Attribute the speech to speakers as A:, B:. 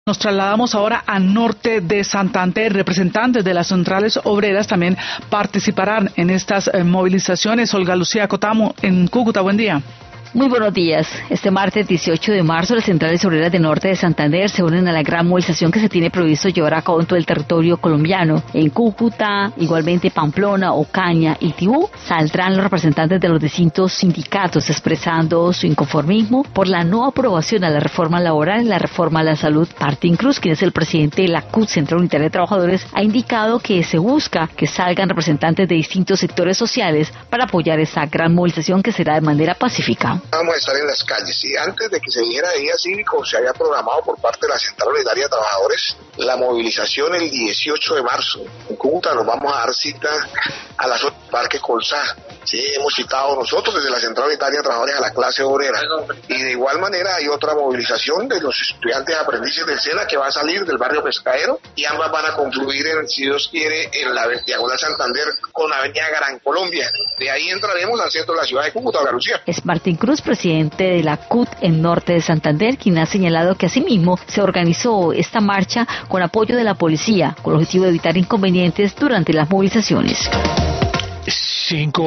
A: Nos trasladamos ahora al norte de Santander. Representantes de las centrales obreras también participarán en estas movilizaciones. Olga Lucía Cotamo, en Cúcuta, buen día.
B: Muy buenos días. Este martes 18 de marzo, las centrales obreras del norte de Santander se unen a la gran movilización que se tiene previsto llevar a cabo en todo el territorio colombiano. En Cúcuta, igualmente Pamplona, Ocaña y Tibú, saldrán los representantes de los distintos sindicatos expresando su inconformismo por la no aprobación a la reforma laboral y la reforma a la salud. Martín Cruz, quien es el presidente de la CUT, Central Unitaria de Trabajadores, ha indicado que se busca que salgan representantes de distintos sectores sociales para apoyar esta gran movilización que será de manera pacífica.
C: Vamos a estar en las calles y antes de que se dijera de día cívico se había programado por parte de la Central Unitaria de Trabajadores la movilización el 18 de marzo. En Cúcuta nos vamos a dar cita a la zona del Parque Colsá. Sí, hemos citado nosotros desde la Central Unitaria de Trabajadores a la clase obrera. Y de igual manera hay otra movilización de los estudiantes aprendices del SENA que va a salir del barrio Pescadero y ambas van a confluir, si Dios quiere, en la Diagonal Santander con la avenida Gran Colombia. De ahí entraremos al centro de la ciudad de Cúcuta, Olga Lucía.
B: Es Martín Cruz, presidente de la CUT en norte de Santander, quien ha señalado que asimismo se organizó esta marcha con apoyo de la policía, con el objetivo de evitar inconvenientes durante las movilizaciones.